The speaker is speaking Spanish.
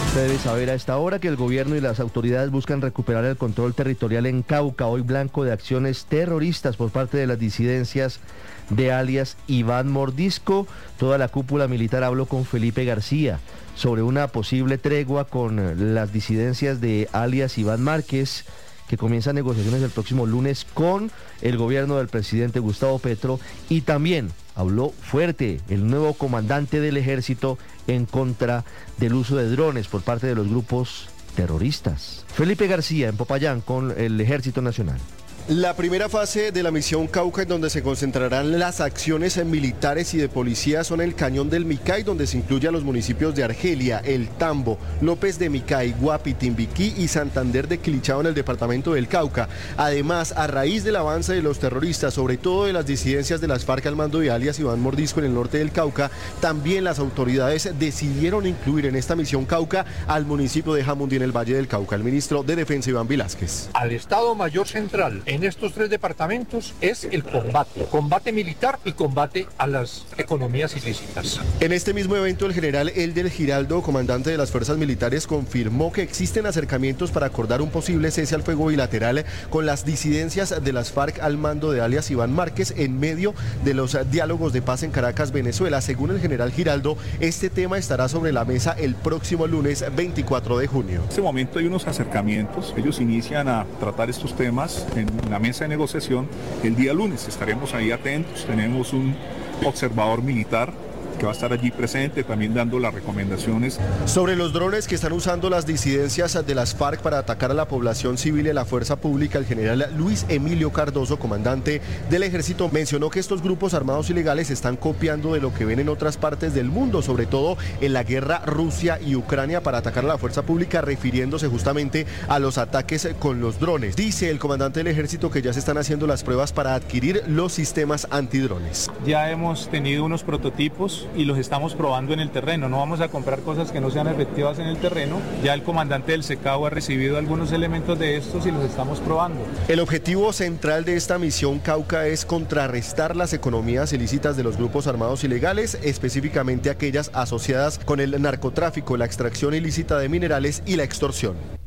Usted debe saber a esta hora que el gobierno y las autoridades buscan recuperar el control territorial en Cauca, hoy blanco de acciones terroristas por parte de las disidencias de alias Iván Mordisco. Toda la cúpula militar habló con Felipe García sobre una posible tregua con las disidencias de alias Iván Márquez, que comienzan negociaciones el próximo lunes con el gobierno del presidente Gustavo Petro, y también habló fuerte el nuevo comandante del ejército en contra del uso de drones por parte de los grupos terroristas. Felipe García en Popayán con el Ejército Nacional. La primera fase de la misión Cauca, en donde se concentrarán las acciones militares y de policía, son el Cañón del Micay, donde se incluye a los municipios de Argelia, El Tambo, López de Micay, Guapi, Timbiquí y Santander de Quilichao en el departamento del Cauca. Además, a raíz del avance de los terroristas, sobre todo de las disidencias de las FARC al mando de alias Iván Mordisco en el norte del Cauca, también las autoridades decidieron incluir en esta misión Cauca al municipio de Jamundí en el Valle del Cauca. El ministro de Defensa, Iván Velázquez. Al Estado Mayor Central en estos tres departamentos es el combate militar y combate a las economías ilícitas. En este mismo evento, el general Elder Giraldo, comandante de las fuerzas militares, confirmó que existen acercamientos para acordar un posible cese al fuego bilateral con las disidencias de las FARC al mando de alias Iván Márquez en medio de los diálogos de paz en Caracas, Venezuela. Según el general Giraldo, este tema estará sobre la mesa el próximo lunes 24 de junio. En este momento hay unos acercamientos, ellos inician a tratar estos temas en la mesa de negociación el día lunes. Estaremos ahí atentos, tenemos un observador militar que va a estar allí presente, también dando las recomendaciones. Sobre los drones que están usando las disidencias de las FARC para atacar a la población civil y a la fuerza pública, el general Luis Emilio Cardoso, comandante del ejército, mencionó que estos grupos armados ilegales están copiando de lo que ven en otras partes del mundo, sobre todo en la guerra Rusia y Ucrania, para atacar a la fuerza pública, refiriéndose justamente a los ataques con los drones. Dice el comandante del ejército que ya se están haciendo las pruebas para adquirir los sistemas antidrones. Ya hemos tenido unos prototipos y los estamos probando en el terreno. No vamos a comprar cosas que no sean efectivas en el terreno. Ya el comandante del SECAO ha recibido algunos elementos de estos y los estamos probando. El objetivo central de esta misión Cauca es contrarrestar las economías ilícitas de los grupos armados ilegales, específicamente aquellas asociadas con el narcotráfico, la extracción ilícita de minerales y la extorsión.